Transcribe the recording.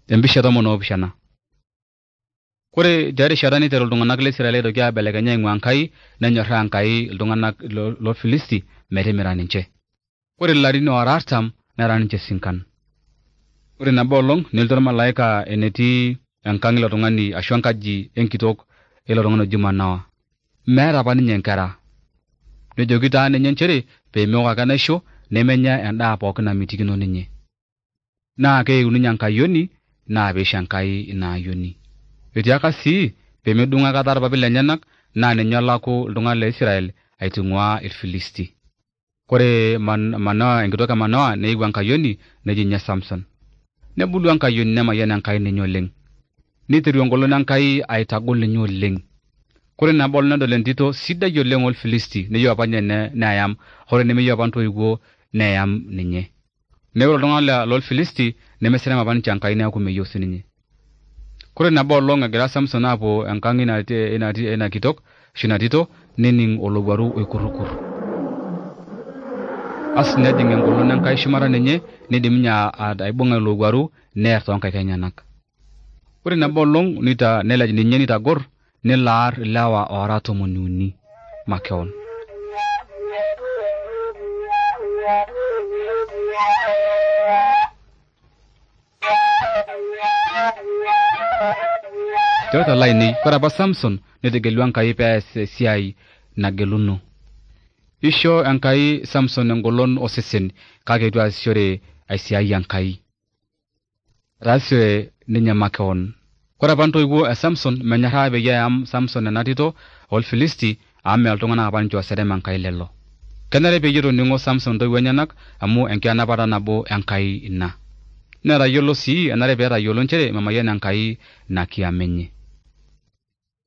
Embisha tomon opishana. Kore jari sharani tero iltung'anak le Israel eitoki aibelekenya aing'ua Enkai nenyorraa Enkai iltung'anak lo Filisti metimira ninche. Kore ilarin oora 40 nera ninche sinkan. Ore nabo olong' nelotu ormalaika enetii enkang' ilo tung'ani ashu enkaji enkitok ilo tung'ani oji Manoa. Meeta apa ninye nkera. Nejoki taa ninye nchere peemewok ake enaisho nemenya endaa pookin namitikino ninye. Naa keiu ninye enkayioni naa peisho Enkai ina ayioni. Etiaka sii peemedung' aikata irpapit lenyenak naa ninye olaku iltung'anak le Israel aitung'ua Irfilisti. Kore Manoa enkitok e Manoa neiu enkayioni neji ninye Samson. Nebulu enkayioni nemayian Enkai ninye oleng'. Niteru engolon Enkai aitagol ninye oleng'. Kore nabo nedol entito sidai oleng' Orfilisti neyieu apa ninye neyam, hore nemeyieu apa ntoiwuo neyam ninye. Neeku iltung'anak lorfilisti nemesirem apa ninche Enkai neeku meyieu sininye. Kore nabo olong' egira Samson apuo enkang' ina kitok ashu ina tito nening' olowuaru oikurrukur. As nejing' engolon Enkai shumata ninye nidim ninye aibung'a olowuaru neer toonkaik enyenak. Ore nabo olong' nelej ninye nitagor nelo aar ilewa oora 30 makeon. Tiatua laini, kore apa Samson netegelua Enkai pees esiai nageluno. Isho Enkai Samson engolon osesen kake eitu aasishore aisiai Enkai. Etaasishore ninye makeon. Kore apa ntoiwuo e Samson menyorraa peyie eyam Samson ena tito Orfilisti amu mee iltung'anak apa ninche oserem Enkai lelo. Kenare peyie etoning'o Samson ntoiwuo enyenak amu enkianapata nabo Enkai ina. Netayiolo sii enare peetayiolo nchere memayian Enkai ina kiama enye.